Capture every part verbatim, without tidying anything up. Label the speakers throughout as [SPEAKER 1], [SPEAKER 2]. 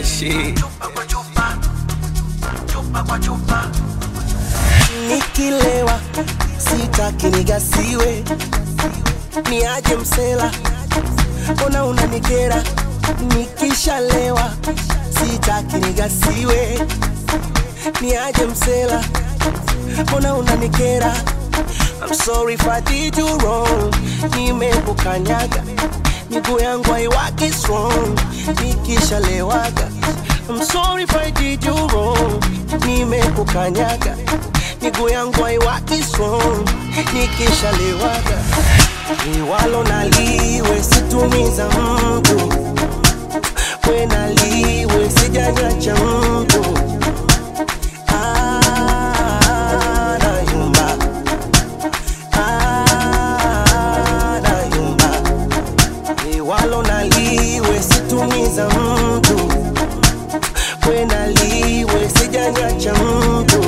[SPEAKER 1] shit.
[SPEAKER 2] Nikilewa sitaki nigasiwe, niaje msela, mbona unanikera? Nikishalewa sitaki nigasiwe, niaje msela, mbona unanikera? I'm sorry if I did you wrong, nimekukanyaga, miguu yangu haiwaki strong, nikishalewaga. I'm sorry if I did you wrong, nimekukanyaga, miguu yangu haiwaki strong, nikishalewaga. Liwalo naliwe situmiza mtu, we naliwe sijanyacha mtu. Ah, nayumba, ah, nayumba. Liwalo naliwe situmiza mtu, we naliwe sijanyacha mtu.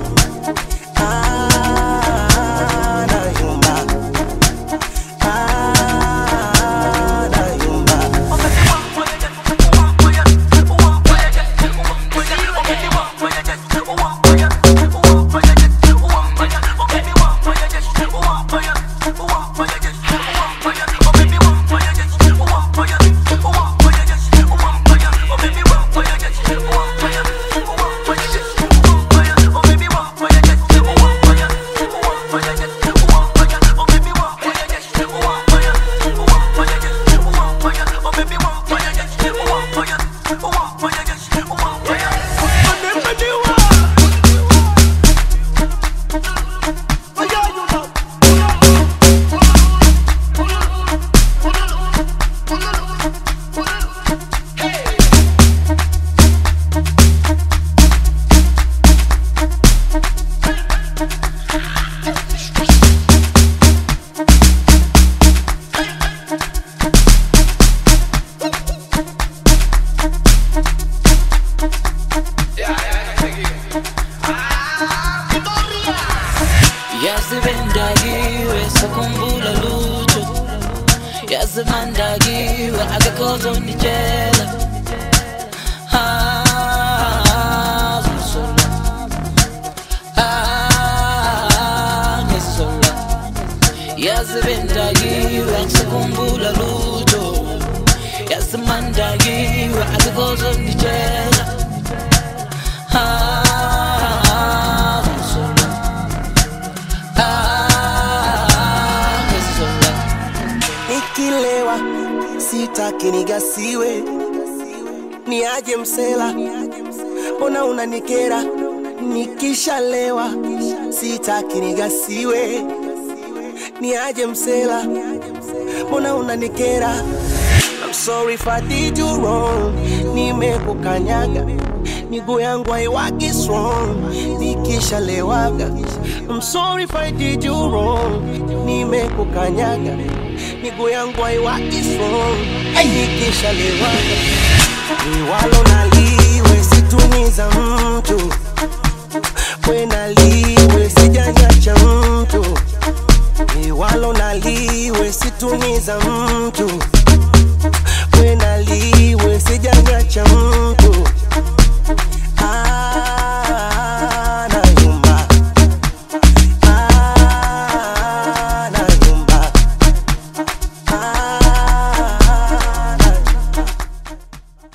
[SPEAKER 3] Yazibendagiwe sakumbula lutho, yazimandagiwe akakuzonditshela. Ah, ngizola, ah, ngizola. Yazibendagiwe sakumbula lutho, yazimandagiwe akakuzonditshela. Ah,
[SPEAKER 2] nikilewa sitaki nigasiwe, niaje msela, mbona unanikera? Nikishalewa sitaki nigasiwe, niaje msela, mbona unanikera? I'm sorry if I did you wrong, nimekukanyaga, miguu yangu haiwaki strong, nikishalewaga. I'm sorry if I did you wrong, nimekukanyaga, miguu yangu haiwaki strong, nikishalewaga. Liwalo naliwe situmiza mtu, we naliwe sijanyacha mtu. Liwalo naliwe situmiza mtu, we naliwe sijanyacha mtu.